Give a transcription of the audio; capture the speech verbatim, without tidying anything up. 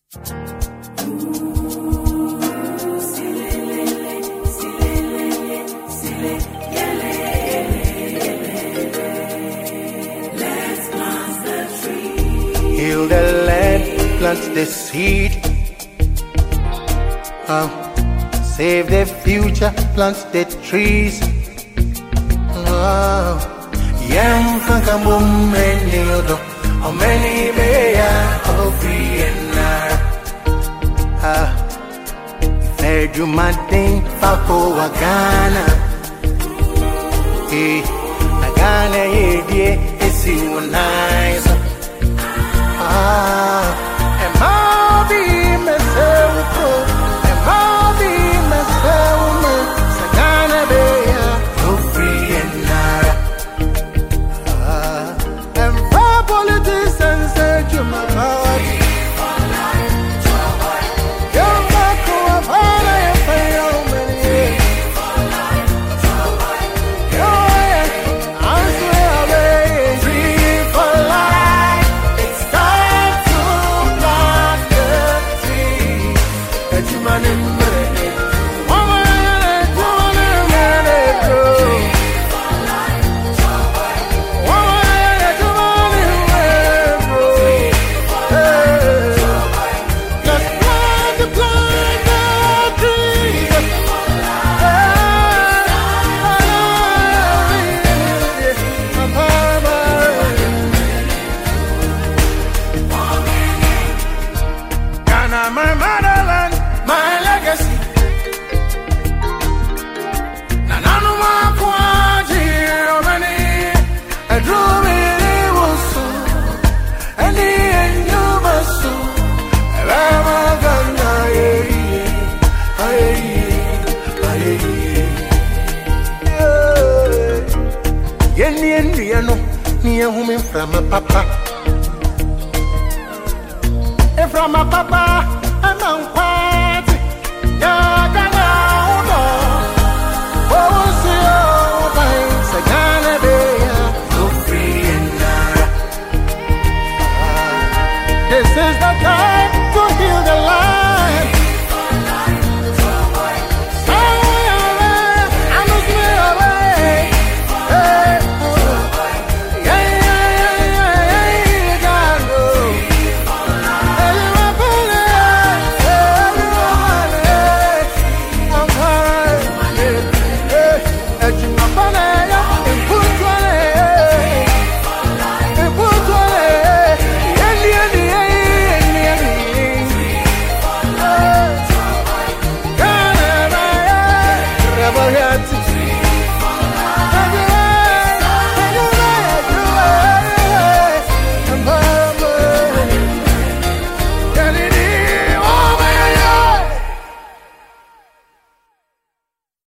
Heal the land, plant the seed. Uh, save the future, plant the trees. Uh, Yam Fankambum Meniodo, how many may I free and ah, fed you my thing, Papo Wagana. Hey, Nagana, yeah, it's you nice. Ah, and Mabi myself, and Mabi myself, Sagana Beya, no free and nara. Ah, and for politicians, said you my body. Young Marco, I'm all I have for you, many. I swear away, free for life. It's time to plant the tree. That you man in minute. Woman, woman, minute. Free for life. Woman, woman, minute. Free for life. Just plant the plant the tree. Free for Ghana, my motherland, my legacy. Nanano Makwaji, Omani, I drew me Wusu, and the Yubasu, Rama Gana, Yenny and Riano, near woman from a papa. From a papa.